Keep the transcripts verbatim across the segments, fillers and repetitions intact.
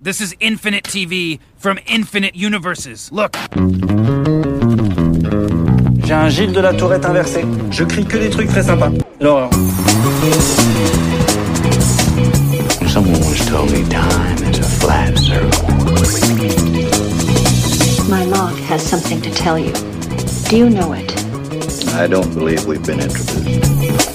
This is Infinite T V from Infinite Universes. Look. J'ai un Gilles de la Tourette inversé. Je crie que des trucs très sympas. L'horreur. Someone once told me time is a flat circle. My log has something to tell you. Do you know it? I don't believe we've been introduced.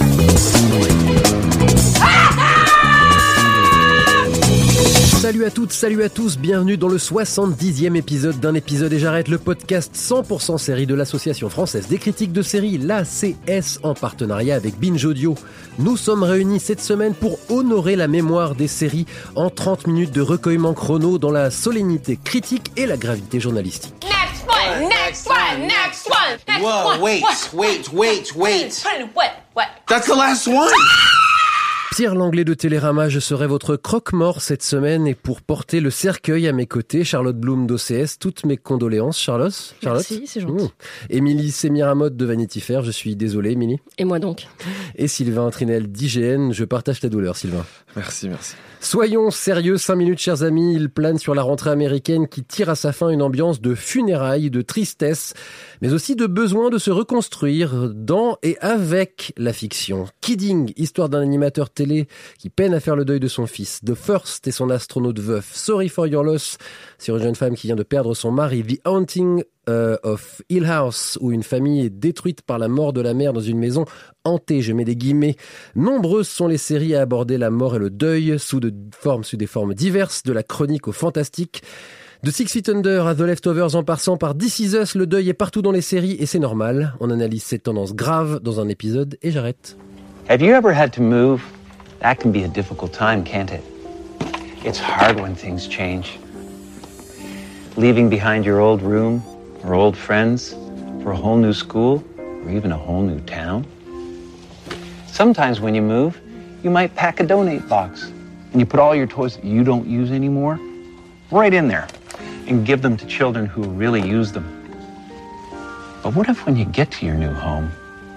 Salut à toutes, salut à tous, bienvenue dans le soixante-dixième épisode d'Un épisode et j'arrête, le podcast cent pour cent série de l'Association française des critiques de séries, l'A C S, en partenariat avec Binge Audio. Nous sommes réunis cette semaine pour honorer la mémoire des séries en trente minutes de recueillement chrono dans la solennité critique et la gravité journalistique. Next one, next one, next one, next Whoa, one. wait, What? wait, wait, wait. Put it in what? What? That's the last one. Pierre Langlais de Télérama, je serai votre croque-mort cette semaine et pour porter le cercueil à mes côtés, Charlotte Bloom d'O C S, toutes mes condoléances. Charlotte, Charlotte. Merci, c'est gentil. Mmh. Émilie Sémiramotte de Vanity Fair, je suis désolé, Émilie. Et moi donc. Et Sylvain Trinel d'I G N, je partage ta douleur, Sylvain. Merci, merci. Soyons sérieux, cinq minutes, chers amis. Il plane sur la rentrée américaine qui tire à sa fin une ambiance de funérailles, de tristesse, mais aussi de besoin de se reconstruire dans et avec la fiction. Kidding, histoire d'un animateur télé qui peine à faire le deuil de son fils. The First et son astronaute veuf. Sorry for Your Loss, sur une jeune femme qui vient de perdre son mari. The Haunting uh, of Hill House, où une famille est détruite par la mort de la mère dans une maison hantée, je mets des guillemets. Nombreuses sont les séries à aborder la mort et le deuil sous, de formes, sous des formes diverses, de la chronique au fantastique. De Six Feet Under à The Leftovers en passant par This Is Us, le deuil est partout dans les séries et c'est normal. On analyse cette tendance grave dans un épisode et j'arrête. Have you ever had to move? That can be a difficult time, can't it? It's hard when things change. Leaving behind your old room or old friends for a whole new school or even a whole new town. Sometimes when you move, you might pack a donate box and you put all your toys that you don't use anymore right in there and give them to children who really use them. But what if when you get to your new home,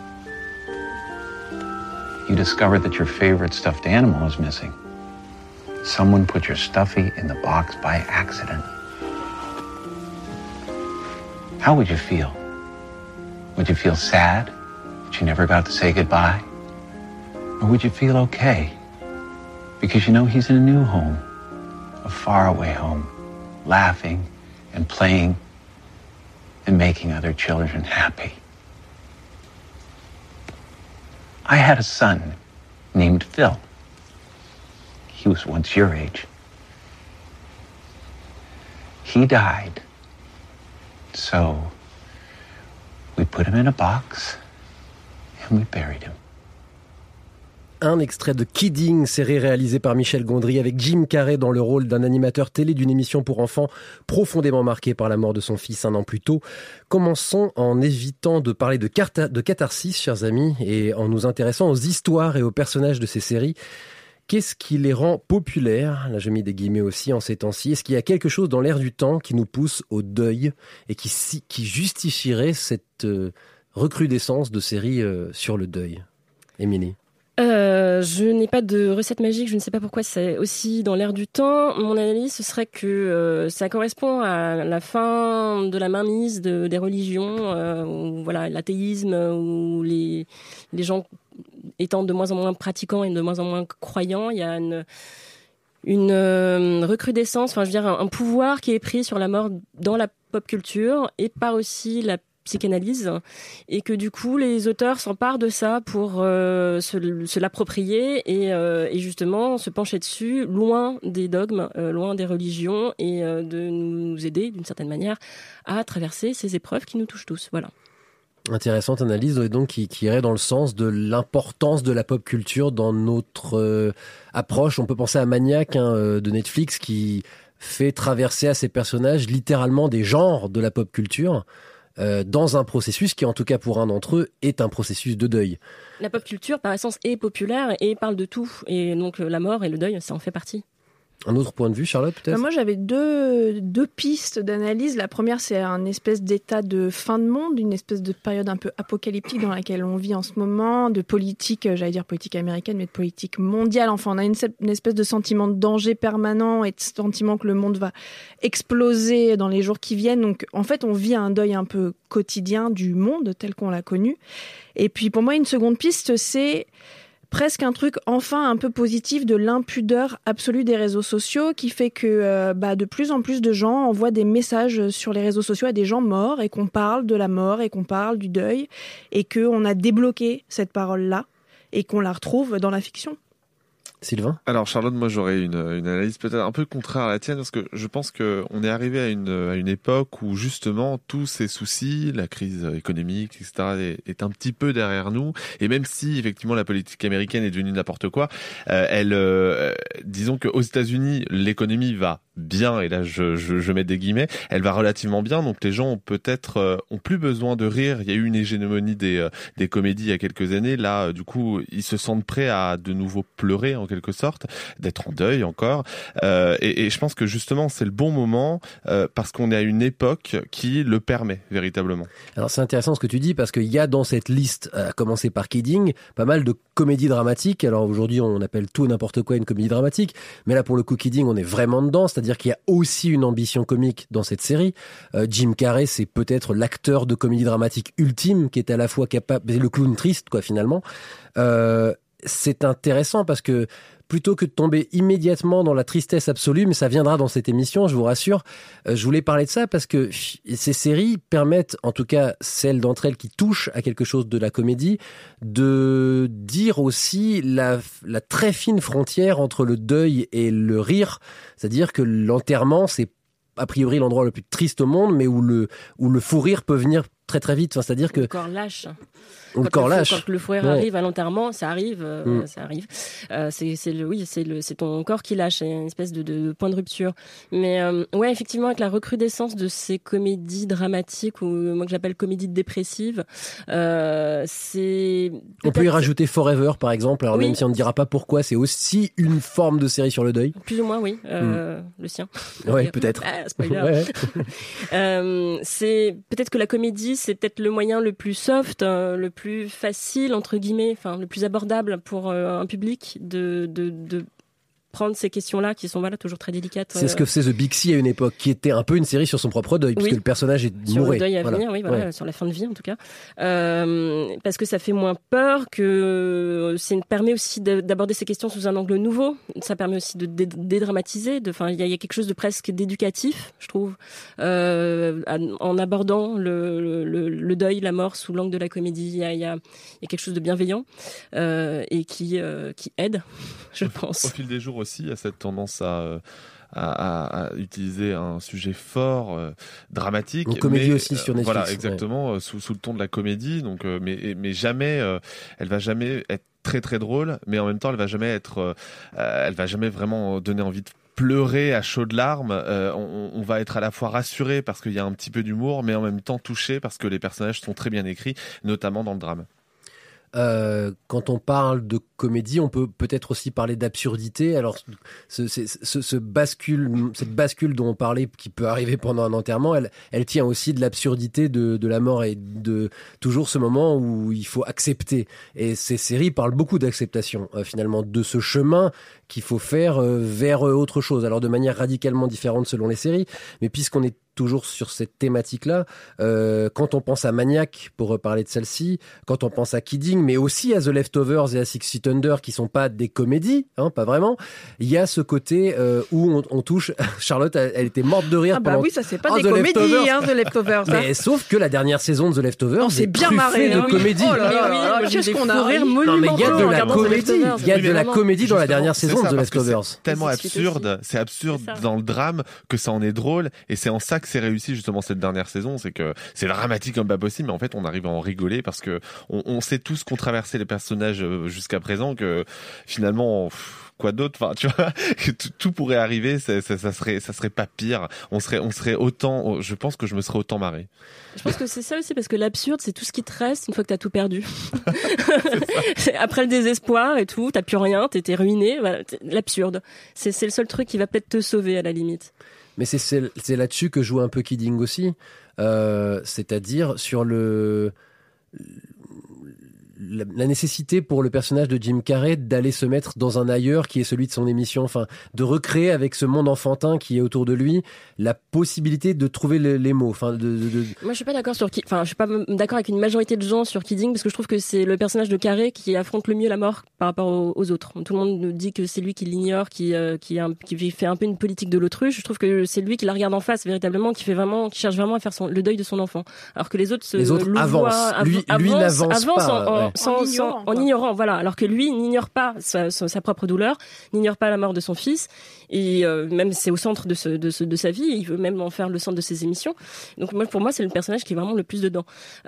you discover that your favorite stuffed animal is missing? Someone put your stuffy in the box by accident. How would you feel? Would you feel sad that you never got to say goodbye? Or would you feel okay? Because you know he's in a new home, a faraway home, laughing and playing and making other children happy. I had a son named Phil. He was once your age. He died. So we put him in a box and we buried him. Un extrait de Kidding, série réalisée par Michel Gondry avec Jim Carrey dans le rôle d'un animateur télé d'une émission pour enfants profondément marqué par la mort de son fils un an plus tôt. Commençons en évitant de parler de, carta- de catharsis, chers amis, et en nous intéressant aux histoires et aux personnages de ces séries. Qu'est-ce qui les rend populaires? Là, je mets des guillemets aussi en ces temps-ci. Est-ce qu'il y a quelque chose dans l'air du temps qui nous pousse au deuil et qui, qui justifierait cette euh, recrudescence de séries euh, sur le deuil? Émilie? Euh, je n'ai pas de recette magique, je ne sais pas pourquoi c'est aussi dans l'air du temps. Mon analyse, ce serait que euh, ça correspond à la fin de la mainmise de, des religions, euh, où, voilà, l'athéisme, où les, les gens étant de moins en moins pratiquants et de moins en moins croyants, il y a une, une euh, recrudescence, enfin je veux dire un, un pouvoir qui est pris sur la mort dans la pop culture et par aussi la psychanalyse, et que du coup les auteurs s'emparent de ça pour euh, se, se l'approprier et, euh, et justement se pencher dessus, loin des dogmes, euh, loin des religions, et euh, de nous aider d'une certaine manière à traverser ces épreuves qui nous touchent tous. Voilà. Intéressante analyse donc qui, qui irait dans le sens de l'importance de la pop culture dans notre euh, approche. On peut penser à Maniac hein, euh, de Netflix qui fait traverser à ses personnages littéralement des genres de la pop culture. Euh, dans un processus qui, en tout cas pour un d'entre eux, est un processus de deuil. La pop culture, par essence, est populaire et parle de tout. Et donc la mort et le deuil, ça en fait partie. Un autre point de vue, Charlotte, peut-être ? Bah, moi, j'avais deux, deux pistes d'analyse. La première, c'est un espèce d'état de fin de monde, une espèce de période un peu apocalyptique dans laquelle on vit en ce moment, de politique, j'allais dire politique américaine, mais de politique mondiale. Enfin, on a une, une espèce de sentiment de danger permanent et de sentiment que le monde va exploser dans les jours qui viennent. Donc, en fait, on vit un deuil un peu quotidien du monde tel qu'on l'a connu. Et puis, pour moi, une seconde piste, c'est presque un truc enfin un peu positif de l'impudeur absolue des réseaux sociaux qui fait que euh, bah, de plus en plus de gens envoient des messages sur les réseaux sociaux à des gens morts et qu'on parle de la mort et qu'on parle du deuil et qu'on a débloqué cette parole-là et qu'on la retrouve dans la fiction. Sylvain ? Alors Charlotte, moi j'aurais une, une analyse peut-être un peu contraire à la tienne parce que je pense qu'on est arrivé à une, à une époque où justement tous ces soucis, la crise économique, et cetera est, est un petit peu derrière nous et même si effectivement la politique américaine est devenue n'importe quoi, euh, elle, euh, disons qu'aux États-Unis l'économie va bien et là je, je, je mets des guillemets, elle va relativement bien donc les gens ont peut-être euh, ont plus besoin de rire. Il y a eu une hégémonie des, euh, des comédies il y a quelques années, là euh, du coup ils se sentent prêts à de nouveau pleurer en quelque sorte, d'être en deuil encore. Euh, et, et je pense que justement, c'est le bon moment euh, parce qu'on est à une époque qui le permet véritablement. Alors c'est intéressant ce que tu dis parce qu'il y a dans cette liste, à commencer par Kidding, pas mal de comédies dramatiques. Alors aujourd'hui, on appelle tout et n'importe quoi une comédie dramatique, mais là pour le coup, Kidding, on est vraiment dedans. C'est-à-dire qu'il y a aussi une ambition comique dans cette série. Euh, Jim Carrey, c'est peut-être l'acteur de comédie dramatique ultime qui est à la fois capable, le clown triste quoi finalement. Euh, c'est intéressant parce que plutôt que de tomber immédiatement dans la tristesse absolue, mais ça viendra dans cette émission, je vous rassure, euh, je voulais parler de ça parce que ces séries permettent, en tout cas celles d'entre elles qui touchent à quelque chose de la comédie, de dire aussi la, la très fine frontière entre le deuil et le rire. C'est-à-dire que l'enterrement, c'est a priori l'endroit le plus triste au monde, mais où le, où le fou rire peut venir très très vite. Enfin, c'est-à-dire que... Le corps lâche. Quand, le corps lâche. Quand le fou rire ouais. arrive à l'enterrement, ça arrive, euh, mm. ça arrive. Euh, c'est, c'est le, oui, c'est le, c'est ton corps qui lâche, c'est une espèce de, de, de point de rupture. Mais euh, ouais, effectivement, avec la recrudescence de ces comédies dramatiques ou moi que j'appelle comédies dépressives, euh, c'est. On peut y rajouter Forever, par exemple. Alors oui. Même si on ne dira pas pourquoi, c'est aussi une forme de série sur le deuil. Plus ou moins, oui. Euh, mm. Le sien. Ouais, peut-être. Ah, spoiler. ouais. euh, c'est peut-être que la comédie, c'est peut-être le moyen le plus soft, euh, le plus plus facile entre guillemets, enfin le plus abordable pour euh, un public de, de de prendre ces questions-là qui sont voilà toujours très délicates. C'est euh... ce que faisait The Big Sea à une époque, qui était un peu une série sur son propre deuil, puisque oui. le personnage est sur mouré. Le deuil à voilà. venir, oui, voilà, ouais. sur la fin de vie en tout cas, euh, parce que ça fait moins peur, que ça permet aussi de, d'aborder ces questions sous un angle nouveau. Ça permet aussi de dé- dédramatiser. De, enfin, il y, y a quelque chose de presque d'éducatif, je trouve, euh, en abordant le, le, le deuil, la mort sous l'angle de la comédie. Il y a, il y a, il y a quelque chose de bienveillant euh, et qui euh, qui aide, je pense. Au fil des jours aussi, il y a cette tendance à, à, à utiliser un sujet fort, euh, dramatique. Une comédie mais, aussi sur Netflix. Voilà, exactement, ouais. sous, sous le ton de la comédie. Donc, euh, mais, mais jamais, euh, elle va jamais être très très drôle, mais en même temps, elle va jamais être, euh, elle va jamais vraiment donner envie de pleurer à chaudes larmes. Euh, on, on va être à la fois rassuré parce qu'il y a un petit peu d'humour, mais en même temps touché parce que les personnages sont très bien écrits, notamment dans le drame. Euh, quand on parle de comédie, on peut peut-être aussi parler d'absurdité. Alors, ce, ce, ce, ce bascule, cette bascule dont on parlait, qui peut arriver pendant un enterrement, elle, elle tient aussi de l'absurdité de, de la mort et de toujours ce moment où il faut accepter. Et ces séries parlent beaucoup d'acceptation, euh, finalement, de ce chemin qu'il faut faire euh, vers euh, autre chose. Alors, de manière radicalement différente selon les séries, mais puisqu'on est toujours sur cette thématique-là, euh, quand on pense à Maniac, pour reparler de celle-ci, quand on pense à Kidding, mais aussi à The Leftovers et à Six Feet Under, qui sont pas des comédies, hein, pas vraiment, il y a ce côté euh, où on, on touche... Charlotte, elle, elle était morte de rire ah bah pendant... oui, ça c'est pas oh, des The comédies, Leftovers. hein, The Leftovers. Mais hein. Sauf que la dernière saison de The Leftovers, on s'est bien marré de hein, comédie. Oh là là là là, qu'est-ce qu'on a rire Non mais il y a de la comédie, il y a de la comédie dans la dernière saison de The Leftovers. C'est tellement absurde, c'est absurde dans le drame que ça en est drôle, et c'est en ça que c'est réussi justement cette dernière saison, c'est que c'est dramatique comme pas possible, mais en fait on arrive à en rigoler parce que on, on sait tous qu'ont traversé les personnages jusqu'à présent, que finalement pff, quoi d'autre, enfin tu vois, que tout, tout pourrait arriver, ça, ça, ça serait ça serait pas pire, on serait on serait autant, je pense que je me serais autant marré. Je pense que c'est ça aussi, parce que l'absurde, c'est tout ce qui te reste une fois que t'as tout perdu. Après le désespoir et tout, t'as plus rien, t'es, t'es ruiné. Voilà, t'es, l'absurde, c'est, c'est le seul truc qui va peut-être te sauver à la limite. Mais c'est, c'est, c'est là-dessus que joue un peu Kidding aussi, euh, c'est-à-dire sur le... La, la nécessité pour le personnage de Jim Carrey d'aller se mettre dans un ailleurs qui est celui de son émission, enfin de recréer avec ce monde enfantin qui est autour de lui la possibilité de trouver les, les mots. Enfin, de, de, de... Moi, je suis pas d'accord sur, enfin, je suis pas d'accord avec une majorité de gens sur Kidding, parce que je trouve que c'est le personnage de Carrey qui affronte le mieux la mort par rapport aux, aux autres. Tout le monde nous dit que c'est lui qui l'ignore, qui euh, qui, un, qui fait un peu une politique de l'autruche. Je trouve que c'est lui qui la regarde en face véritablement, qui fait vraiment, qui cherche vraiment à faire son, le deuil de son enfant, alors que les autres se les autres avancent. Av- lui, avance, lui n'avance avance pas. En, en, ouais. sans, En ignorant, sans, en ignorant, voilà. Alors que lui n'ignore pas sa, sa, sa propre douleur, n'ignore pas la mort de son fils, et euh, même c'est au centre de, ce, de, ce, de sa vie. Il veut même en faire le centre de ses émissions. Donc moi, pour moi, c'est le personnage qui est vraiment le plus dedans.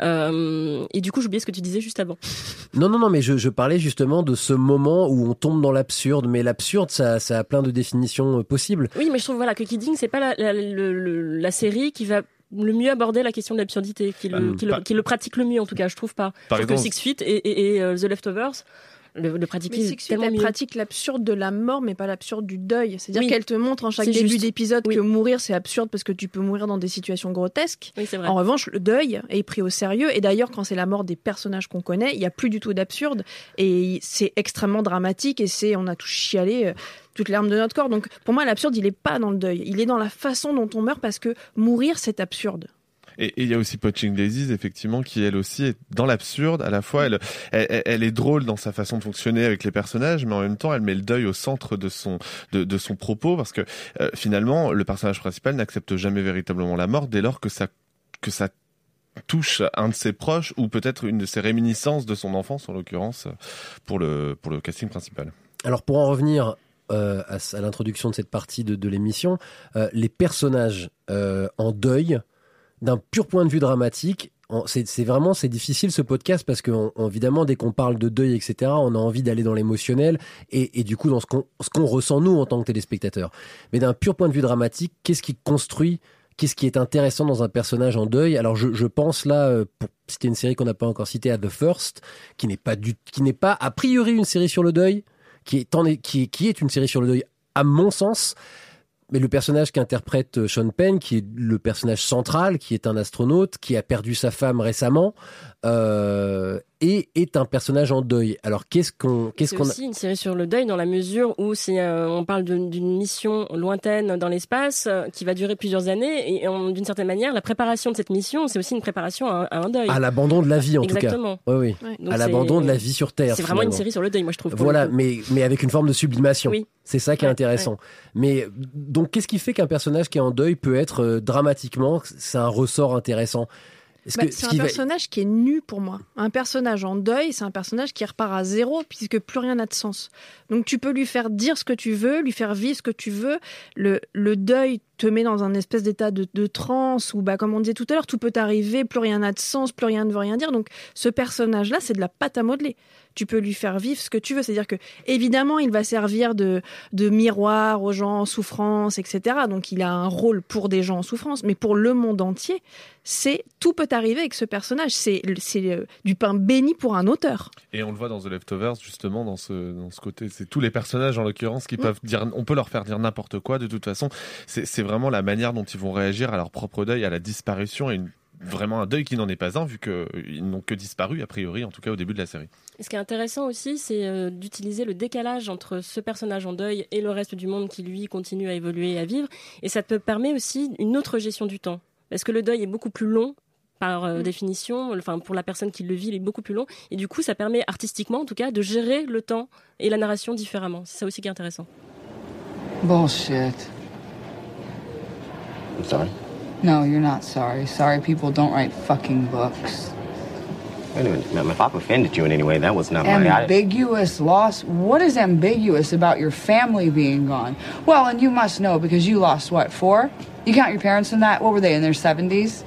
Euh, et du coup, j'oubliais ce que tu disais juste avant. Non, non, non, mais je, je parlais justement de ce moment où on tombe dans l'absurde. Mais l'absurde, ça, ça a plein de définitions possibles. Oui, mais je trouve voilà que Kidding, c'est pas la, la, la, la, la série qui va le mieux aborder la question de l'absurdité, qui le, Hum, qui, le, par... qui le pratique le mieux en tout cas, je trouve pas. Par je trouve exemple... que Six Feet et, et, et uh, The Leftovers le, le pratiquer mais Six tellement Feet, elle mieux. pratique l'absurde de la mort, mais pas l'absurde du deuil. C'est-à-dire oui. qu'elle te montre en chaque c'est début juste. d'épisode oui. que mourir, c'est absurde parce que tu peux mourir dans des situations grotesques. Oui, c'est vrai. En revanche, le deuil est pris au sérieux. Et d'ailleurs, quand c'est la mort des personnages qu'on connaît, il n'y a plus du tout d'absurde. Et c'est extrêmement dramatique et c'est, on a tout chialé, euh, toutes les larmes de notre corps. Donc, pour moi, l'absurde, il n'est pas dans le deuil. Il est dans la façon dont on meurt parce que mourir, c'est absurde. Et il y a aussi Poaching Daisies, effectivement, qui elle aussi est dans l'absurde. À la fois, elle, elle, elle est drôle dans sa façon de fonctionner avec les personnages, mais en même temps, elle met le deuil au centre de son de, de son propos, parce que euh, finalement, le personnage principal n'accepte jamais véritablement la mort dès lors que ça que ça touche un de ses proches ou peut-être une de ses réminiscences de son enfance, en l'occurrence, pour le pour le casting principal. Alors pour en revenir euh, à, à l'introduction de cette partie de, de l'émission, euh, les personnages euh, en deuil. D'un pur point de vue dramatique, c'est, c'est vraiment c'est difficile ce podcast parce que on, évidemment dès qu'on parle de deuil et cetera, on a envie d'aller dans l'émotionnel et, et du coup dans ce qu'on, ce qu'on ressent nous en tant que téléspectateurs. Mais d'un pur point de vue dramatique, qu'est-ce qui construit, qu'est-ce qui est intéressant dans un personnage en deuil? Alors je, je pense là, pour citer une série qu'on n'a pas encore citée, à The First, qui n'est pas du, qui n'est pas a priori une série sur le deuil, qui est en, qui, qui est une série sur le deuil à mon sens. Mais le personnage qu'interprète Sean Penn, qui est le personnage central, qui est un astronaute, qui a perdu sa femme récemment, euh, et est un personnage en deuil. Alors qu'est-ce qu'on, qu'est-ce c'est qu'on aussi a... une série sur le deuil dans la mesure où c'est, euh, on parle de, d'une mission lointaine dans l'espace euh, qui va durer plusieurs années, et on, d'une certaine manière, la préparation de cette mission, c'est aussi une préparation à, à un deuil. À l'abandon de la vie, en Exactement. tout cas. Oui, oui. Ouais. À l'abandon de la vie sur Terre. C'est vraiment finalement. une série sur le deuil, moi je trouve. Voilà, mais mais avec une forme de sublimation. Oui. C'est ça qui est ouais, intéressant. Ouais. Mais donc, qu'est-ce qui fait qu'un personnage qui est en deuil peut être euh, dramatiquement, c'est un ressort intéressant? Bah, que, c'est un personnage va... qui est nu pour moi. Un personnage en deuil, c'est un personnage qui repart à zéro puisque plus rien n'a de sens. Donc tu peux lui faire dire ce que tu veux, lui faire vivre ce que tu veux. Le, le deuil te met dans un espèce d'état de, de transe où, bah, comme on disait tout à l'heure, tout peut arriver, plus rien n'a de sens, plus rien ne veut rien dire. Donc ce personnage-là, c'est de la pâte à modeler. Tu peux lui faire vivre ce que tu veux. C'est-à-dire que, évidemment, il va servir de, de miroir aux gens en souffrance, et cetera. Donc, il a un rôle pour des gens en souffrance. Mais pour le monde entier, c'est, tout peut arriver avec ce personnage. C'est, c'est du pain béni pour un auteur. Et on le voit dans The Leftovers, justement, dans ce, dans ce côté. C'est tous les personnages, en l'occurrence, qui mmh. peuvent dire, on peut leur faire dire n'importe quoi, de toute façon. C'est, c'est vraiment la manière dont ils vont réagir à leur propre deuil, à la disparition et une vraiment un deuil qui n'en est pas un, vu qu'ils n'ont que disparu, a priori, en tout cas au début de la série. Et ce qui est intéressant aussi, c'est euh, d'utiliser le décalage entre ce personnage en deuil et le reste du monde qui, lui, continue à évoluer et à vivre. Et ça te permet aussi une autre gestion du temps. Parce que le deuil est beaucoup plus long, par euh, mmh. définition, enfin, pour la personne qui le vit, il est beaucoup plus long. Et du coup, ça permet, artistiquement en tout cas, de gérer le temps et la narration différemment. C'est ça aussi qui est intéressant. Bullshit. I'm sorry. No, you're not sorry. Sorry people don't write fucking books. Wait a minute. Now, if I've offended you in any way, that was not my... Ambiguous loss? What is ambiguous about your family being gone? Well, and you must know, because you lost, what, four? You count your parents in that? What were they, in their seventies?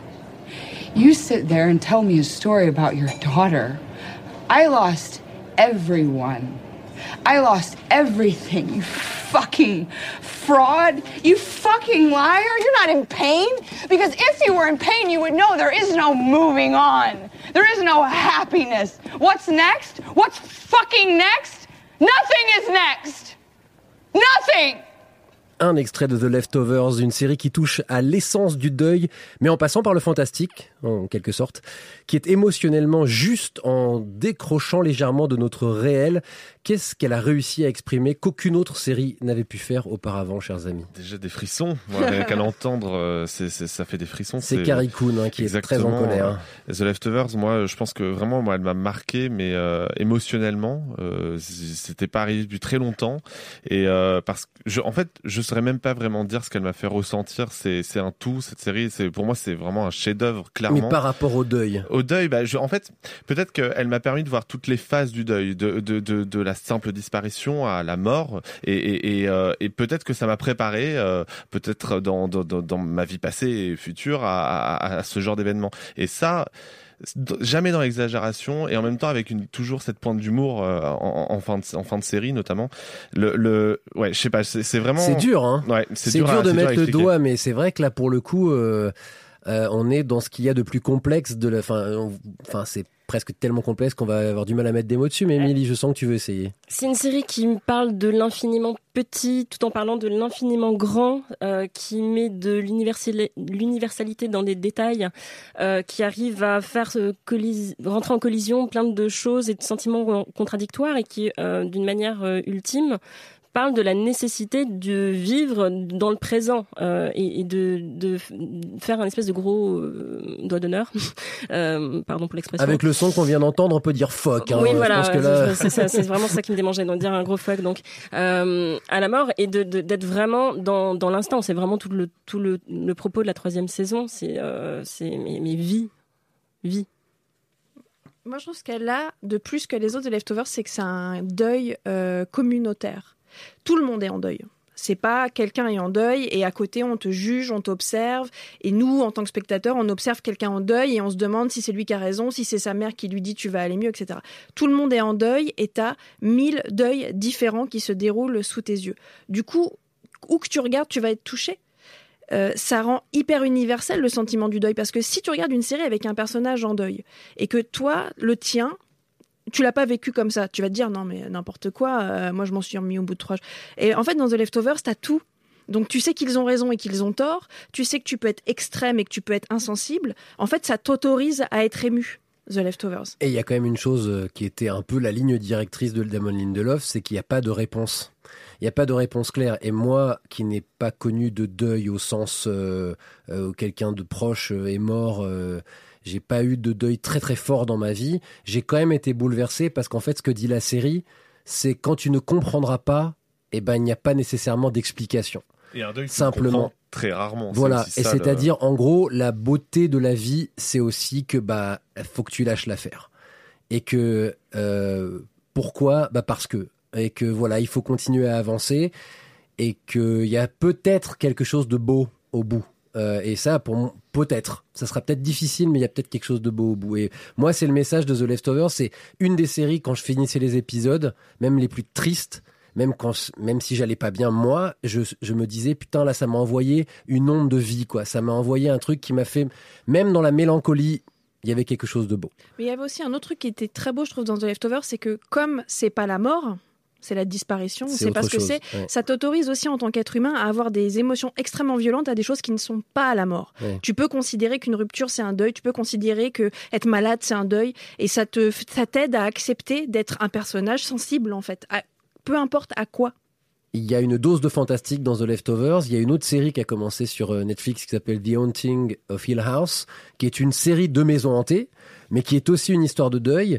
You sit there and tell me a story about your daughter. I lost everyone. I lost everything, you fucking fraud. You fucking liar. You're not in pain? Because if you were in pain, you would know there is no moving on. There is no happiness. What's next? What's fucking next? Nothing is next. Nothing. Un extrait de The Leftovers, une série qui touche à l'essence du deuil, mais en passant par le fantastique, en quelque sorte, qui est émotionnellement juste en décrochant légèrement de notre réel. Qu'est-ce qu'elle a réussi à exprimer qu'aucune autre série n'avait pu faire auparavant, chers amis? Déjà des frissons, moi, rien qu'à l'entendre, c'est, c'est, ça fait des frissons. C'est, c'est... Carrie Coon hein, qui Exactement. Est très en colère. The Leftovers, moi, je pense que vraiment, moi, elle m'a marqué, mais euh, émotionnellement, euh, c'était pas arrivé depuis très longtemps, et euh, parce que, je, en fait, je saurais même pas vraiment dire ce qu'elle m'a fait ressentir. C'est, c'est un tout, cette série. C'est, pour moi, c'est vraiment un chef-d'œuvre, clairement. Mais par rapport au deuil. Au deuil, bah, je, en fait, peut-être qu'elle m'a permis de voir toutes les phases du deuil, de, de, de, de la simple disparition à la mort, et, et, et, euh, et peut-être que ça m'a préparé, euh, peut-être dans, dans, dans ma vie passée et future, à, à, à ce genre d'événement. Et ça, jamais dans l'exagération, et en même temps avec une, toujours cette pointe d'humour euh, en, en, fin de, en fin de série notamment. Le, le, ouais, je sais pas, c'est, c'est vraiment... C'est dur, hein. Ouais, c'est, c'est dur, dur à, de c'est mettre dur le doigt, mais c'est vrai que là, pour le coup... Euh... Euh, on est dans ce qu'il y a de plus complexe de la, enfin, enfin, c'est presque tellement complexe qu'on va avoir du mal à mettre des mots dessus. Mais Émilie, je sens que tu veux essayer. C'est une série qui me parle de l'infiniment petit, tout en parlant de l'infiniment grand, euh, qui met de l'universalité dans des détails, euh, qui arrive à faire euh, collis- rentrer en collision plein de choses et de sentiments contradictoires, et qui, euh, d'une manière euh, ultime, parle de la nécessité de vivre dans le présent euh, et, et de, de faire un espèce de gros euh, doigt d'honneur. euh, pardon pour l'expression. Avec le son qu'on vient d'entendre, on peut dire fuck. Hein, oui, voilà, je pense que là... c'est, c'est, c'est vraiment ça qui me démangeait, de dire un gros fuck donc euh, à la mort, et de, de, d'être vraiment dans, dans l'instant. C'est vraiment tout le tout le, le propos de la troisième saison. C'est euh, c'est mais, mais vie, vie. Moi, je trouve ce qu'elle a de plus que les autres de Leftovers, c'est que c'est un deuil euh, communautaire. Tout le monde est en deuil. C'est pas quelqu'un est en deuil et à côté on te juge, on t'observe, et nous en tant que spectateurs on observe quelqu'un en deuil et on se demande si c'est lui qui a raison, si c'est sa mère qui lui dit tu vas aller mieux, et cetera. Tout le monde est en deuil et t'as mille deuils différents qui se déroulent sous tes yeux. Du coup, où que tu regardes, tu vas être touché. Euh, ça rend hyper universel le sentiment du deuil, parce que si tu regardes une série avec un personnage en deuil et que toi, le tien, tu l'as pas vécu comme ça, tu vas te dire non mais n'importe quoi, euh, moi je m'en suis remis au bout de trois jours. Et en fait dans The Leftovers t'as tout, donc tu sais qu'ils ont raison et qu'ils ont tort, tu sais que tu peux être extrême et que tu peux être insensible, en fait ça t'autorise à être ému. The Leftovers. Et il y a quand même une chose qui était un peu la ligne directrice de Damon Lindelof, c'est qu'il n'y a pas de réponse. Il n'y a pas de réponse claire. Et moi, qui n'ai pas connu de deuil au sens euh, euh, où quelqu'un de proche euh, est mort, euh, j'ai pas eu de deuil très très fort dans ma vie. J'ai quand même été bouleversé parce qu'en fait, ce que dit la série, c'est quand tu ne comprendras pas, eh ben, il n'y a pas nécessairement d'explication. Et un deuil, simplement. Très rarement. Voilà. C'est et ça, c'est-à-dire, le... en gros, la beauté de la vie, c'est aussi que, bah, faut que tu lâches l'affaire. Et que, euh, pourquoi? Bah, parce que. Et que, voilà, il faut continuer à avancer. Et qu'il y a peut-être quelque chose de beau au bout. Euh, et ça, pour moi, peut-être. Ça sera peut-être difficile, mais il y a peut-être quelque chose de beau au bout. Et moi, c'est le message de The Leftovers. C'est une des séries, quand je finissais les épisodes, même les plus tristes, même quand, même si j'allais pas bien, moi, je, je me disais, putain, là, ça m'a envoyé une onde de vie, quoi. Ça m'a envoyé un truc qui m'a fait, même dans la mélancolie, il y avait quelque chose de beau. Mais il y avait aussi un autre truc qui était très beau, je trouve, dans The Leftovers, c'est que comme c'est pas la mort, c'est la disparition, c'est, c'est pas ce que c'est. Ouais. Ça t'autorise aussi en tant qu'être humain à avoir des émotions extrêmement violentes à des choses qui ne sont pas la mort. Ouais. Tu peux considérer qu'une rupture c'est un deuil, tu peux considérer que être malade c'est un deuil, et ça te, ça t'aide à accepter d'être un personnage sensible en fait, à, peu importe à quoi. Il y a une dose de fantastique dans The Leftovers. Il y a une autre série qui a commencé sur Netflix qui s'appelle The Haunting of Hill House, qui est une série de maisons hantées, mais qui est aussi une histoire de deuil.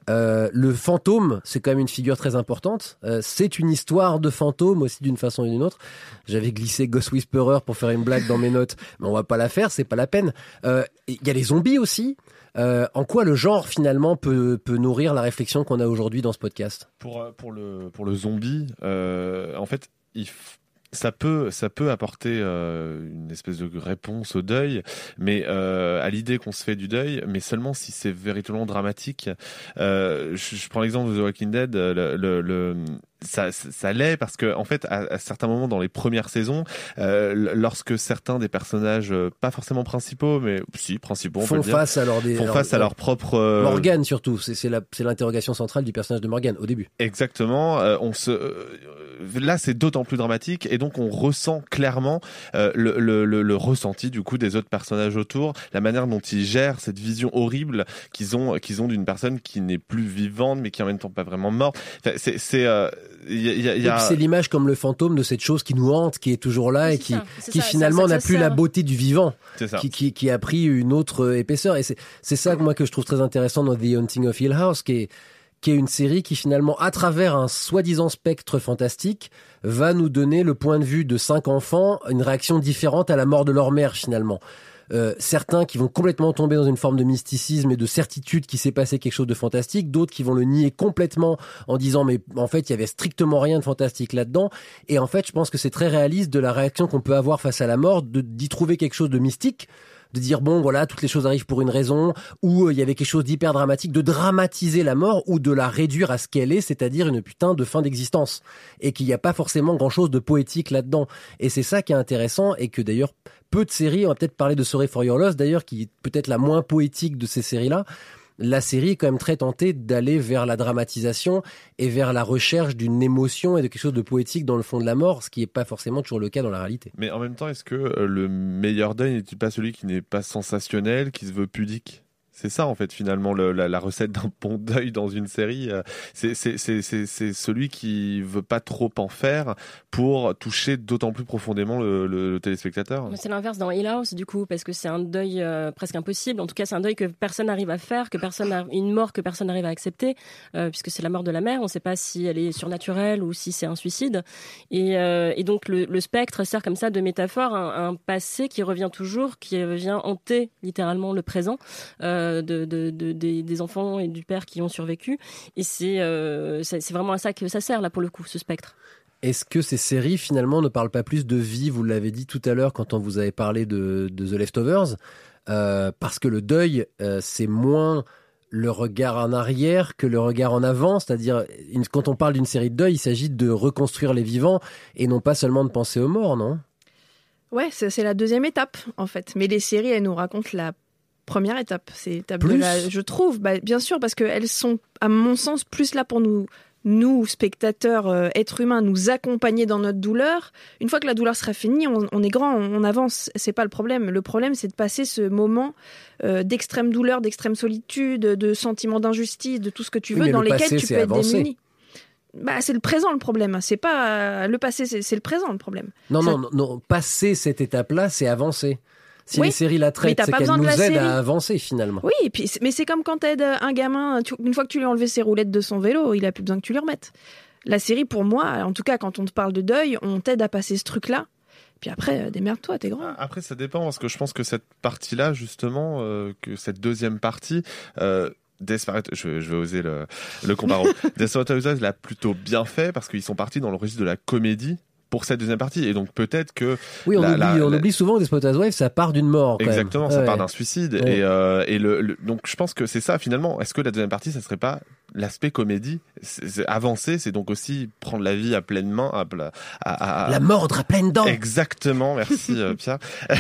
Euh, le fantôme, c'est quand même une figure très importante. Euh, c'est une histoire de fantôme aussi d'une façon ou d'une autre. J'avais glissé Ghost Whisperer pour faire une blague dans mes notes, mais on va pas la faire, c'est pas la peine. Euh, il y a les zombies aussi. Euh, en quoi le genre finalement peut, peut nourrir la réflexion qu'on a aujourd'hui dans ce podcast ? Pour, pour, le, pour le zombie, euh, en fait, il f... Ça peut, ça peut apporter euh, une espèce de réponse au deuil, mais euh, à l'idée qu'on se fait du deuil, mais seulement si c'est véritablement dramatique. Euh, je, je prends l'exemple de The Walking Dead, le, le, le ça, ça l'est parce que en fait, à, à certains moments dans les premières saisons, euh, lorsque certains des personnages, euh, pas forcément principaux, mais si principaux, on font peut le dire, face à leur des, font leur, face à leur propre euh... Morgan surtout. C'est, c'est, la, c'est l'interrogation centrale du personnage de Morgan au début. Exactement. Euh, on se, euh, là, c'est d'autant plus dramatique et donc on ressent clairement euh, le, le, le, le ressenti du coup des autres personnages autour, la manière dont ils gèrent cette vision horrible qu'ils ont, qu'ils ont d'une personne qui n'est plus vivante mais qui en même temps pas vraiment morte. Enfin, c'est, c'est euh, Y a, y a, y a... C'est l'image comme le fantôme de cette chose qui nous hante, qui est toujours là c'est et qui, ça, qui ça, finalement ça, ça, n'a ça plus sert. la beauté du vivant, c'est qui, qui, qui a pris une autre épaisseur. Et c'est, c'est ça moi que je trouve très intéressant dans The Haunting of Hill House, qui est, qui est une série qui finalement, à travers un soi-disant spectre fantastique, va nous donner le point de vue de cinq enfants, une réaction différente à la mort de leur mère finalement. Euh, certains qui vont complètement tomber dans une forme de mysticisme et de certitude qu'il s'est passé quelque chose de fantastique, d'autres qui vont le nier complètement en disant mais en fait il y avait strictement rien de fantastique là-dedans. Et en fait je pense que c'est très réaliste de la réaction qu'on peut avoir face à la mort, de, d'y trouver quelque chose de mystique, de dire bon voilà toutes les choses arrivent pour une raison, ou il euh, y avait quelque chose d'hyper dramatique, de dramatiser la mort ou de la réduire à ce qu'elle est, c'est-à-dire une putain de fin d'existence, et qu'il n'y a pas forcément grand-chose de poétique là-dedans. Et c'est ça qui est intéressant, et que d'ailleurs peu de séries, on va peut-être parler de Sorry for Your Loss d'ailleurs, qui est peut-être la moins poétique de ces séries-là. La série est quand même très tentée d'aller vers la dramatisation et vers la recherche d'une émotion et de quelque chose de poétique dans le fond de la mort, ce qui n'est pas forcément toujours le cas dans la réalité. Mais en même temps, est-ce que euh, le meilleur deuil n'est-il pas celui qui n'est pas sensationnel, qui se veut pudique ? C'est ça en fait finalement le, la, la recette d'un bon deuil dans une série, euh, c'est, c'est, c'est, c'est, c'est celui qui veut pas trop en faire pour toucher d'autant plus profondément le, le, le téléspectateur. C'est l'inverse dans Hill House du coup, parce que c'est un deuil euh, presque impossible. En tout cas, c'est un deuil que personne n'arrive à faire, que personne a, une mort que personne n'arrive à accepter, euh, puisque c'est la mort de la mère. On ne sait pas si elle est surnaturelle ou si c'est un suicide. Et, euh, et donc le, le spectre sert comme ça de métaphore à un, un passé qui revient toujours, qui vient hanter littéralement le présent. Euh, De, de, de, des, des enfants et du père qui ont survécu. Et c'est, euh, c'est, c'est vraiment à ça que ça sert, là, pour le coup, ce spectre. Est-ce que ces séries, finalement, ne parlent pas plus de vie ? Vous l'avez dit tout à l'heure quand on vous avait parlé de, de The Leftovers. Euh, parce que le deuil, euh, c'est moins le regard en arrière que le regard en avant. C'est-à-dire, une, quand on parle d'une série de deuil, il s'agit de reconstruire les vivants et non pas seulement de penser aux morts, non ? Ouais, c'est, c'est la deuxième étape, en fait. Mais les séries, elles nous racontent la première étape, c'est étape de la, je trouve, bah, bien sûr, parce qu'elles sont, à mon sens, plus là pour nous, nous spectateurs, euh, êtres humains, nous accompagner dans notre douleur. Une fois que la douleur sera finie, on, on est grand, on, on avance, c'est pas le problème. Le problème, c'est de passer ce moment euh, d'extrême douleur, d'extrême solitude, de sentiment d'injustice, de tout ce que tu veux, oui, dans le lesquels passé, tu peux être avancé. démuni. Bah, c'est le présent le problème, c'est pas le passé, c'est, c'est le présent le problème. Non, Ça... non, non, non, passer cette étape-là, c'est avancer. Si oui, les séries la traitent, c'est qu'elles nous aident à avancer finalement. Oui, et puis, mais c'est comme quand t'aides un gamin, tu, une fois que tu lui as enlevé ses roulettes de son vélo, il a plus besoin que tu lui remettes. La série, pour moi, en tout cas quand on te parle de deuil, on t'aide à passer ce truc-là. Puis après, euh, démerde-toi, t'es grand. Après, ça dépend, parce que je pense que cette partie-là, justement, euh, que cette deuxième partie... Euh, Desperate, je, je vais oser le, le comparo. Desperate Housewives l'a plutôt bien fait, parce qu'ils sont partis dans le registre de la comédie pour cette deuxième partie, et donc peut-être que oui on, la, oublie, la, on la... oublie souvent que Desperate Housewives ça part d'une mort quand exactement même. ça ouais. part d'un suicide ouais. et, euh, et le, le donc je pense que c'est ça finalement. Est-ce que la deuxième partie ça serait pas l'aspect comédie, c'est, c'est avancer, c'est donc aussi prendre la vie à pleine main, à, à, à la mordre à pleines dents. Exactement, merci euh, Pierre.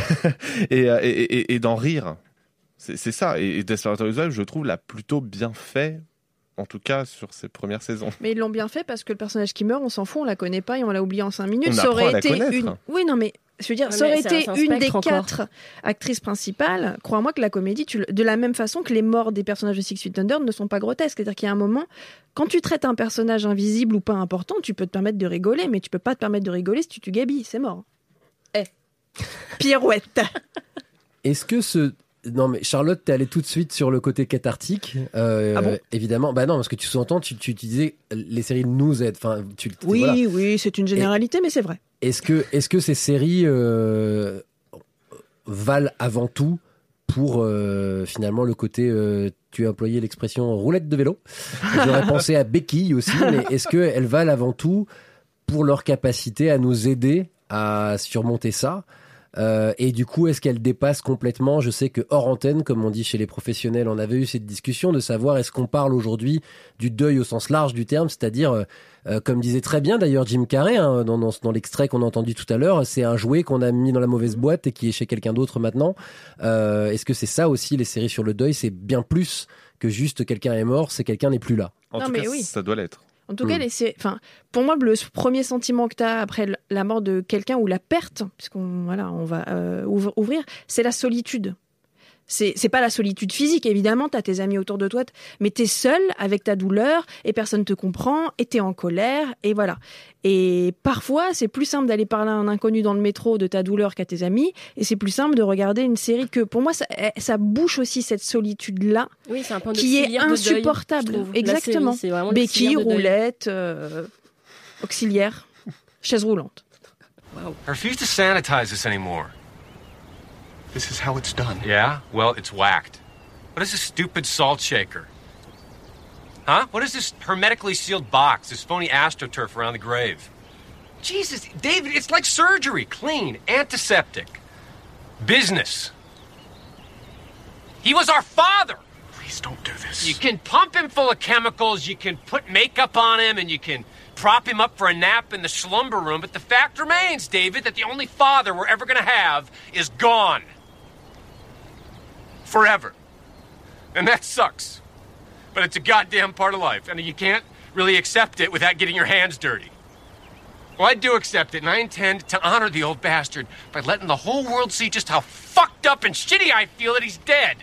et, et, et, et d'en rire, c'est, c'est ça. Et, et Desperate Housewives je trouve l'a plutôt bien fait. En tout cas, sur ces premières saisons. Mais ils l'ont bien fait parce que le personnage qui meurt, on s'en fout, on la connaît pas et on l'a oublié en cinq minutes. On ça aurait apprend à été la connaître. une. Oui, non, mais je veux dire, Ouais, ça aurait c'est été un, un une des encore. quatre actrices principales. Crois-moi que la comédie, tu... de la même façon que les morts des personnages de Six Feet Under ne sont pas grotesques. C'est-à-dire qu'il y a un moment, quand tu traites un personnage invisible ou pas important, tu peux te permettre de rigoler, mais tu peux pas te permettre de rigoler si tu tues Gabi, c'est mort. Eh, pirouette. Est-ce que ce Non mais Charlotte, t'es allée tout de suite sur le côté cathartique. Euh, ah bon évidemment, bah non, parce que tu sous-entends, tu, tu, tu disais les séries nous aident. Enfin, tu. Oui, voilà. oui, c'est une généralité, Et, mais c'est vrai. Est-ce que, est-ce que ces séries euh, valent avant tout pour euh, finalement le côté, euh, tu as employé l'expression roulette de vélo. J'aurais pensé à béquille aussi, mais est-ce que elles valent avant tout pour leur capacité à nous aider à surmonter ça? Euh, et du coup, est-ce qu'elle dépasse complètement? Je sais que hors antenne, comme on dit chez les professionnels, on avait eu cette discussion de savoir est-ce qu'on parle aujourd'hui du deuil au sens large du terme, c'est-à-dire, euh, comme disait très bien d'ailleurs Jim Carrey hein, dans, dans, dans l'extrait qu'on a entendu tout à l'heure, c'est un jouet qu'on a mis dans la mauvaise boîte et qui est chez quelqu'un d'autre maintenant. Euh, est-ce que c'est ça aussi les séries sur le deuil? C'est bien plus que juste quelqu'un est mort, c'est quelqu'un n'est plus là. En non, tout mais cas, oui. ça doit l'être. En tout cas, les, c'est, enfin, pour moi, le premier sentiment que tu as après la mort de quelqu'un ou la perte, puisqu'on voilà, on va euh, ouvrir, c'est la solitude. C'est, c'est pas la solitude physique, évidemment, tu as tes amis autour de toi, mais tu es seul avec ta douleur et personne te comprend et tu es en colère et voilà. Et parfois, c'est plus simple d'aller parler à un inconnu dans le métro de ta douleur qu'à tes amis et c'est plus simple de regarder une série que, pour moi, ça, ça bouche aussi cette solitude-là oui, c'est un point de qui est insupportable. Deuil, exactement. Série, béquille, roulette, euh, auxiliaire, chaise roulante. Wow. I refuse to sanitize this anymore. This is how it's done. Yeah? Well, it's whacked. What is this stupid salt shaker? Huh? What is this hermetically sealed box, this phony astroturf around the grave? Jesus, David, it's like surgery. Clean, antiseptic. Business. He was our father. Please don't do this. You can pump him full of chemicals, you can put makeup on him, and you can prop him up for a nap in the slumber room, but the fact remains, David, that the only father we're ever going to have is gone. Forever. And that sucks. But it's a goddamn part of life, and you can't really accept it without getting your hands dirty. Well, I do accept it, and I intend to honor the old bastard by letting the whole world see just how fucked up and shitty I feel that he's dead.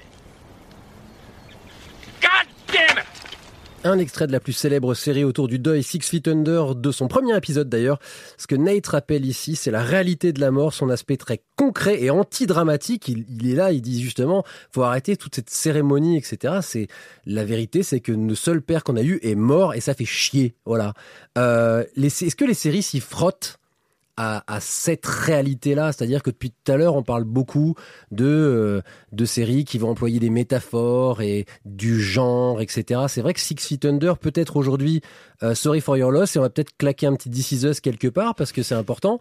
God damn it! Un extrait de la plus célèbre série autour du deuil, Six Feet Under, de son premier épisode d'ailleurs. Ce que Nate rappelle ici, c'est la réalité de la mort, son aspect très concret et anti-dramatique. Il, il est là, il dit justement, faut arrêter toute cette cérémonie, et cetera. C'est, la vérité, c'est que le seul père qu'on a eu est mort et ça fait chier. Voilà. Euh, les, est-ce que les séries s'y frottent À, à cette réalité-là, c'est-à-dire que depuis tout à l'heure, on parle beaucoup de euh, de séries qui vont employer des métaphores et du genre, et cetera. C'est vrai que Six Feet Under, peut-être aujourd'hui, euh, Sorry for Your Loss, et on va peut-être claquer un petit This Is Us quelque part parce que c'est important.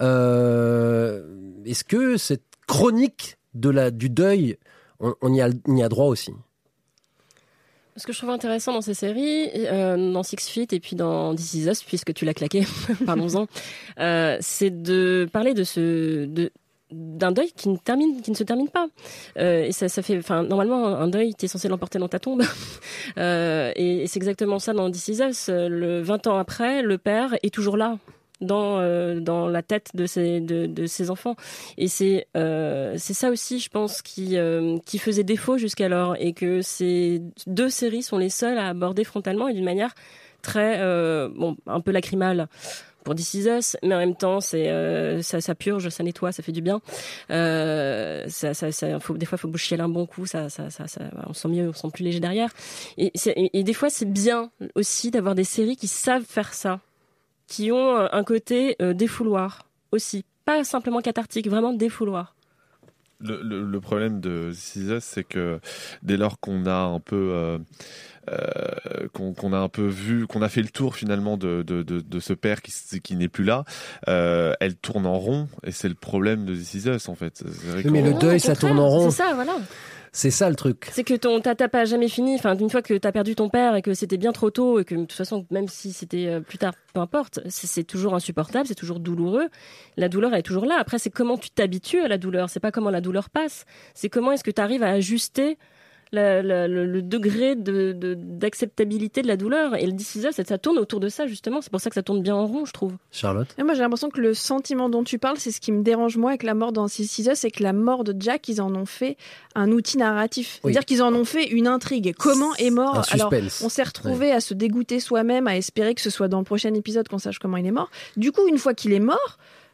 Euh, est-ce que cette chronique de la du deuil, on, on y a on y a droit aussi? Ce que je trouve intéressant dans ces séries, euh, dans Six Feet et puis dans This Is Us, puisque tu l'as claqué, parlons-en, euh, c'est de parler de ce, de, d'un deuil qui ne termine, qui ne se termine pas. Euh, et ça, ça fait, enfin, normalement, un deuil, t'es censé l'emporter dans ta tombe. euh, et, et c'est exactement ça dans This Is Us. Le vingt ans après, le père est toujours là. Dans euh, dans la tête de ses de, de ses enfants et c'est euh, c'est ça aussi je pense qui euh, qui faisait défaut jusqu'alors et que ces deux séries sont les seules à aborder frontalement et d'une manière très euh, bon un peu lacrymale pour This Is Us, mais en même temps c'est euh, ça ça purge, ça nettoie, ça fait du bien. Euh, ça ça ça faut des fois faut chialer un bon coup, ça ça ça, ça on se sent mieux, on se sent plus léger derrière. Et c'est, et, et des fois c'est bien aussi d'avoir des séries qui savent faire ça, qui ont un côté euh, défouloir aussi, pas simplement cathartique, vraiment défouloir. Le, le, le problème de This Is Us, c'est que dès lors qu'on a un peu euh, euh, qu'on, qu'on a un peu vu, qu'on a fait le tour finalement de de, de, de ce père qui qui n'est plus là, euh, elle tourne en rond et c'est le problème de This Is Us en fait. C'est vrai mais le deuil, ça tourne en rond. C'est ça, voilà. C'est ça le truc. C'est que ton t'as, t'as pas jamais fini. Enfin, une fois que t'as perdu ton père et que c'était bien trop tôt et que de toute façon, même si c'était plus tard, peu importe, c'est, c'est toujours insupportable, c'est toujours douloureux. La douleur elle est toujours là. Après, c'est comment tu t'habitues à la douleur. C'est pas comment la douleur passe. C'est comment est-ce que tu arrives à ajuster la, la, le, le degré de, de, d'acceptabilité de la douleur. Et le This Is Us, ça, ça tourne autour de ça justement. C'est pour ça que ça tourne bien en rond, je trouve. Charlotte. Et moi, j'ai l'impression que le sentiment dont tu parles, c'est ce qui me dérange moi avec la mort dans This Is Us, c'est que la mort de Jack, ils en ont fait un outil narratif. C'est-à-dire oui. qu'ils en ont fait une intrigue. Comment est mort ? Alors, on s'est retrouvé ouais. à se dégoûter soi-même, à espérer que ce soit dans le prochain épisode qu'on sache comment il est mort. Du coup, une fois qu'il est mort,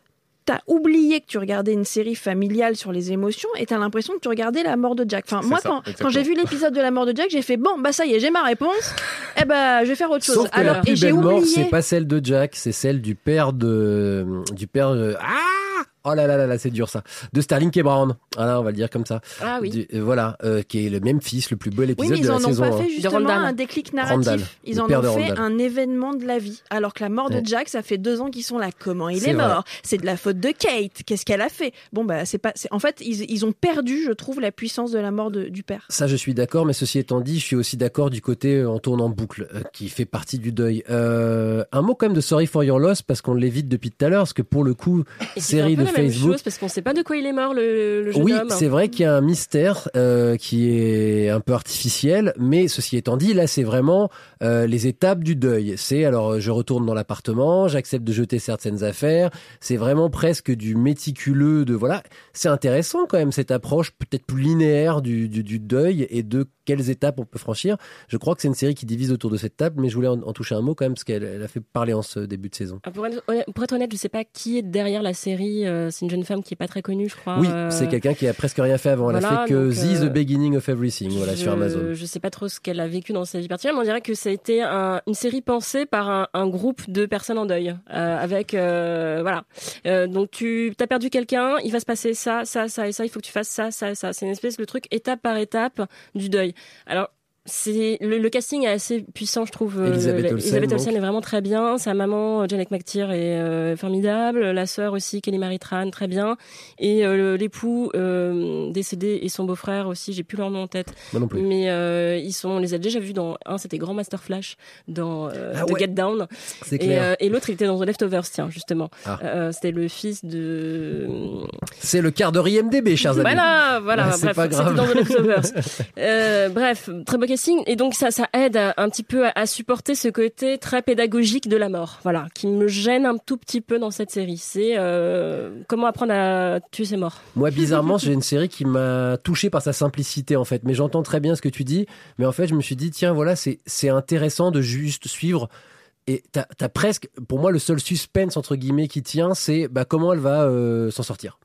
t'as oublié que tu regardais une série familiale sur les émotions et t'as l'impression que tu regardais la mort de Jack. Enfin, C'est moi, ça, quand, exactement. quand j'ai vu l'épisode de la mort de Jack, j'ai fait bon, bah ça y est, j'ai ma réponse. Eh ben, je vais faire autre chose. Sauf que Alors, la plus et j'ai belle mort, oublié. c'est pas celle de Jack, c'est celle du père de, du père de, ah! Oh là là là là, c'est dur ça. De Sterling K. Brown. Voilà, on va le dire comme ça. Ah oui. Du- euh, voilà, euh, qui est le même fils, le plus beau Oui, épisode mais ils de la en ont saison. pas fait hein. justement Randall. un déclic narratif. Randall, Ils le en père ont de fait Randall. un événement de la vie. Alors que la mort Ouais. de Jack, ça fait deux ans qu'ils sont là. Comment il C'est est vrai. mort? C'est de la faute de Kate. Qu'est-ce qu'elle a fait? Bon bah c'est pas. c'est- En fait, ils, ils ont perdu, je trouve, la puissance de la mort de- du père. Ça, je suis d'accord, mais ceci étant dit, je suis aussi d'accord du côté euh, en tournant boucle, euh, qui fait partie du deuil. Euh, un mot quand même de Sorry for Your Loss, parce qu'on l'évite depuis tout à l'heure, parce que pour le coup, Et c'est série un peu de la même Facebook. chose, parce qu'on sait pas de quoi il est mort, le, le jeune Oui, homme. c'est vrai qu'il y a un mystère euh, qui est un peu artificiel, mais ceci étant dit, là, c'est vraiment euh, les étapes du deuil. C'est alors, euh, je retourne dans l'appartement, j'accepte de jeter certaines affaires. C'est vraiment presque du méticuleux, de voilà. C'est intéressant quand même cette approche peut-être plus linéaire du, du, du deuil et de quelles étapes on peut franchir. Je crois que c'est une série qui divise autour de cette table, mais je voulais en, en toucher un mot quand même parce qu'elle elle a fait parler en ce début de saison. Ah, Pour être, honnête- pour être honnête, je sais pas qui est derrière la série. euh, C'est une jeune femme qui est pas très connue, je crois. Oui, euh, c'est quelqu'un qui a presque rien fait avant. Elle a voilà, fait que donc, The, euh, The Beginning of Everything, voilà, je, sur Amazon. Je sais pas trop ce qu'elle a vécu dans sa vie particulière, mais on dirait que ça a été un- une série pensée par un, un groupe de personnes en deuil, euh, avec euh, voilà. Euh, donc tu as perdu quelqu'un, il va se passer ça, ça, ça et ça. Il faut que tu fasses ça, ça, et ça. C'est une espèce de truc étape par étape du deuil. Alors. C'est le, le casting est assez puissant, je trouve. Elisabeth Euh, Olsen, Elisabeth Olsen donc. est vraiment très bien. Sa maman, Janet McTeer, est euh, formidable. La sœur aussi, Kelly Marie Tran, très bien. Et euh, le- l'époux euh, décédé et son beau-frère aussi, j'ai plus leur nom en tête. Moi non plus. Mais euh, ils sont, on les a déjà vus dans un, c'était Grand Master Flash dans euh, Ah The ouais. Get Down. C'est Et, clair. euh, et l'autre, il était dans The Leftovers, tiens, justement. Ah. Euh, c'était le fils de. C'est le quart d'heure I M D B, chers amis. Voilà, voilà. Ouais, c'est bref, pas c'était grave. dans The Leftovers. euh, bref, très beau casting. Et donc ça, ça aide à- un petit peu à, à supporter ce côté très pédagogique de la mort. Voilà, qui me gêne un tout petit peu dans cette série. C'est euh, comment apprendre à tuer ses morts. Moi, bizarrement, j'ai une série qui m'a touché par sa simplicité, en fait. Mais j'entends très bien ce que tu dis. Mais en fait, je me suis dit, tiens, voilà, c'est, c'est intéressant de juste suivre. Et t'as, t'as presque, pour moi, le seul suspense, entre guillemets, qui tient, c'est bah, comment elle va euh, s'en sortir.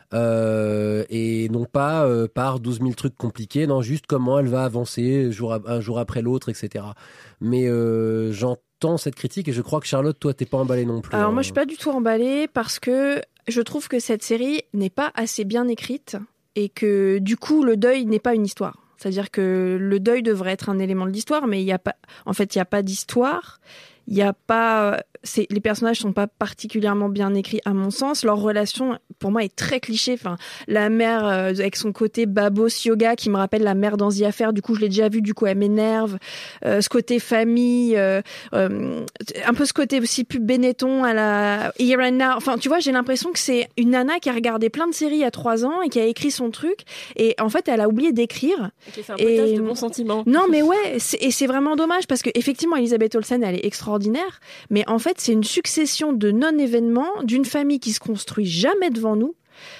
Euh, et non pas euh, par douze mille trucs compliqués, non, juste comment elle va avancer jour à, un jour après l'autre, et cetera. Mais euh, j'entends cette critique et je crois que Charlotte, toi, t'es pas emballée non plus. Alors hein. moi, je suis pas du tout emballée parce que je trouve que cette série n'est pas assez bien écrite et que du coup, le deuil n'est pas une histoire. C'est-à-dire que le deuil devrait être un élément de l'histoire, mais il y a pas. En fait, il y a pas d'histoire. Il y a pas. C'est, les personnages sont pas particulièrement bien écrits à mon sens. Leur relation, pour moi, est très cliché. Enfin, la mère euh, avec son côté babos yoga qui me rappelle la mère dans The Affair. Du coup, je l'ai déjà vu. Du coup, elle m'énerve. Euh, ce côté famille, euh, euh, un peu ce côté aussi pub Benetton à la Here and Now. Enfin, tu vois, j'ai l'impression que c'est une nana qui a regardé plein de séries à trois ans et qui a écrit son truc. Et en fait, elle a oublié d'écrire. Et qui fait un potage de bons sentiments. Non, mais ouais, c'est, et c'est vraiment dommage parce que effectivement, Elisabeth Olsen, elle est extraordinaire, mais en fait, c'est une succession de non-événements d'une famille qui se construit jamais devant nous,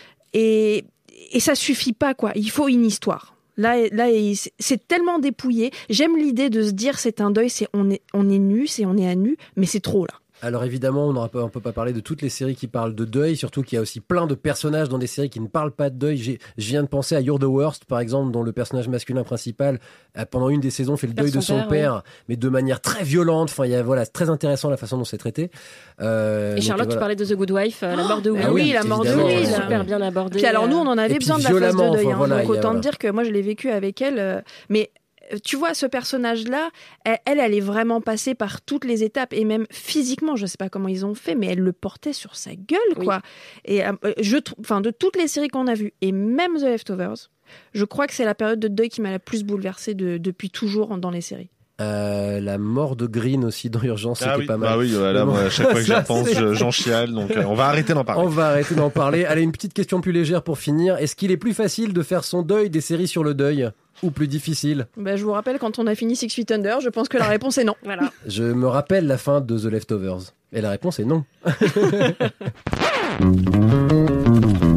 et et ça suffit pas quoi. Il faut une histoire. Là, là, c'est tellement dépouillé. J'aime l'idée de se dire c'est un deuil, c'est on est on est nu, c'est on est à nu, mais c'est trop là. Alors évidemment, on ne peut pas parler de toutes les séries qui parlent de deuil, surtout qu'il y a aussi plein de personnages dans des séries qui ne parlent pas de deuil. J'ai, je viens de penser à You're the Worst, par exemple, dont le personnage masculin principal, a, pendant une des saisons, fait le deuil de son père, père oui. mais de manière très violente. Enfin, il y a, voilà, c'est très intéressant la façon dont c'est traité. Euh, Et Charlotte, donc, voilà. Tu parlais de The Good Wife, euh, la mort de Will. Ah oui, la mort de Will. Super bien abordée. Puis alors nous, on en avait besoin de la phase de deuil. Hein, voilà, donc autant a, voilà. dire que moi, je l'ai vécu avec elle. Euh, mais tu vois, ce personnage-là, elle, elle, elle est vraiment passée par toutes les étapes et même physiquement, je sais pas comment ils ont fait, mais elle le portait sur sa gueule, quoi. Oui. Et euh, je, enfin, de toutes les séries qu'on a vues et même The Leftovers, je crois que c'est la période de deuil qui m'a la plus bouleversée de, depuis toujours dans les séries. Euh, la mort de Green aussi dans Urgence, ah c'était oui. pas mal. Bah oui, voilà, moi, à chaque fois que j'y repense, je, j'en chiale, donc euh, on va arrêter d'en parler. On va arrêter d'en parler. Allez, une petite question plus légère pour finir. Est-ce qu'il est plus facile de faire son deuil des séries sur le deuil ou plus difficile? Bah, je vous rappelle, quand on a fini Six Feet Under, je pense que la réponse est non. Voilà. Je me rappelle la fin de The Leftovers. Et la réponse est non.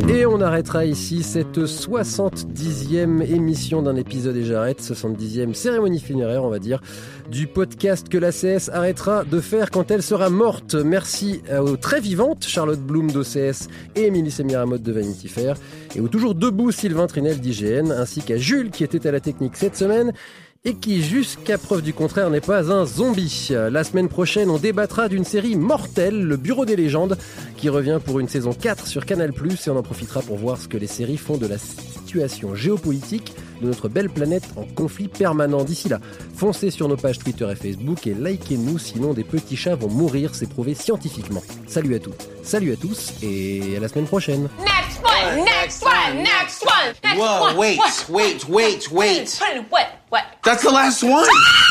Et on arrêtera ici cette soixante-dixième émission d'un épisode et j'arrête, soixante-dixième cérémonie funéraire, on va dire, du podcast que la C S arrêtera de faire quand elle sera morte. Merci aux très vivantes Charlotte Bloom d'O C S et Émilie Semiramoth de Vanity Fair, et aux toujours debout Sylvain Trinel d'I G N, ainsi qu'à Jules qui était à la technique cette semaine et qui, jusqu'à preuve du contraire, n'est pas un zombie. La semaine prochaine, on débattra d'une série mortelle, Le Bureau des légendes, qui revient pour une saison quatre sur Canal plus, et on en profitera pour voir ce que les séries font de la situation géopolitique de notre belle planète en conflit permanent. D'ici là, foncez sur nos pages Twitter et Facebook et likez-nous, sinon des petits chats vont mourir, c'est prouvé scientifiquement. Salut à toutes, salut à tous, et à la semaine prochaine. Next one, next one, next one, next Whoa, one. wait, what, wait, wait, wait. What? What? That's the last one.